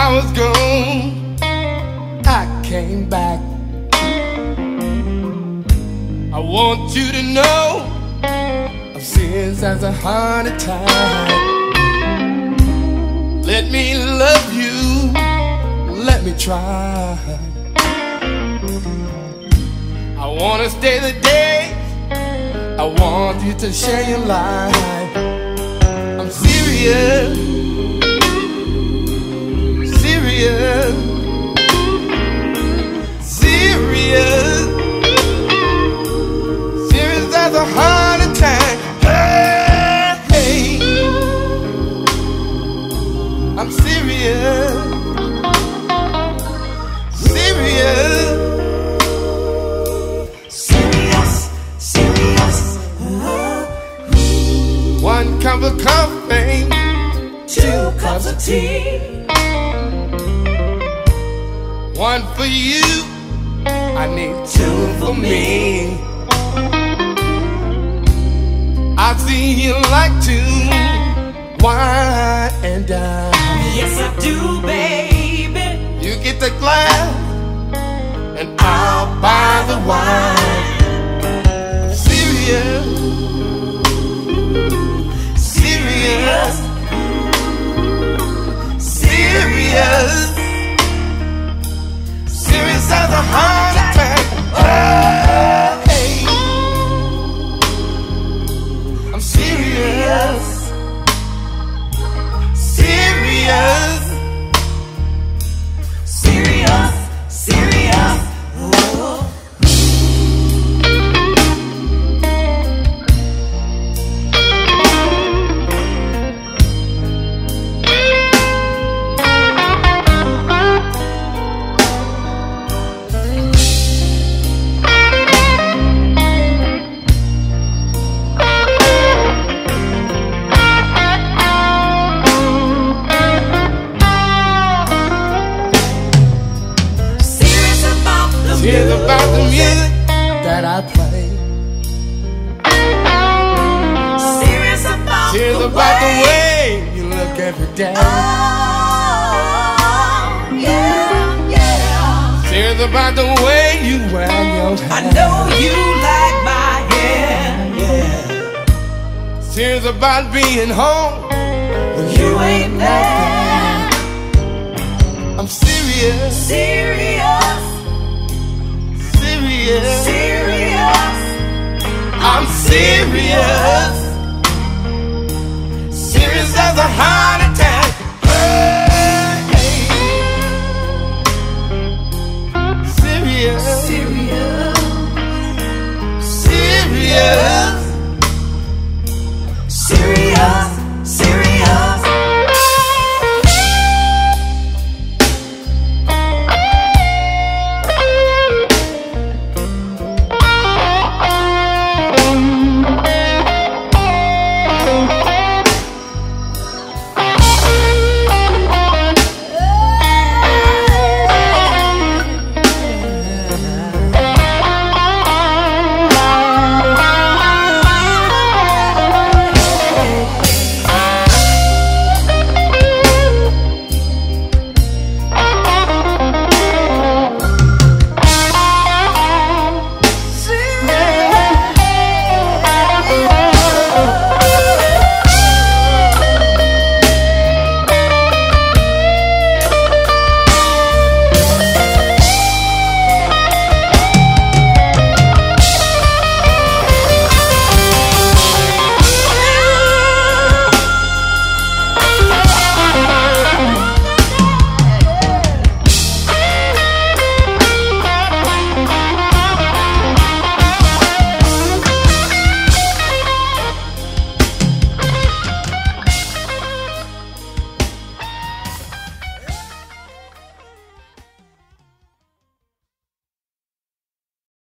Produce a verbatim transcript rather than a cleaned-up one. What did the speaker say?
was gone, I came back. I want you to know I've sins as a heart attack. Let me love you, let me try. I wanna stay the day, I want you to share your life. I'm serious, serious, serious, serious as a heart attack. Hey, hey. I'm serious, serious, serious, serious. One cup of coffee, Two cups of tea. one for you, I need two for me. I see you like to wine and dine. Yes, I do, baby. You get the glass, and I'll buy the wine. Serious, serious, serious, serious as a heart attack. Hey, I'm serious, serious, Serious, serious. Oh. Serious about the Here's about the music that I play. Serious about Here's the about the way. way you look every day. Oh, yeah, yeah. Here's about the way you wear your hair. I know you like my hair, yeah. Here's about being home when You ain't there. I'm serious, Serious, serious, serious. I'm serious, serious as a heart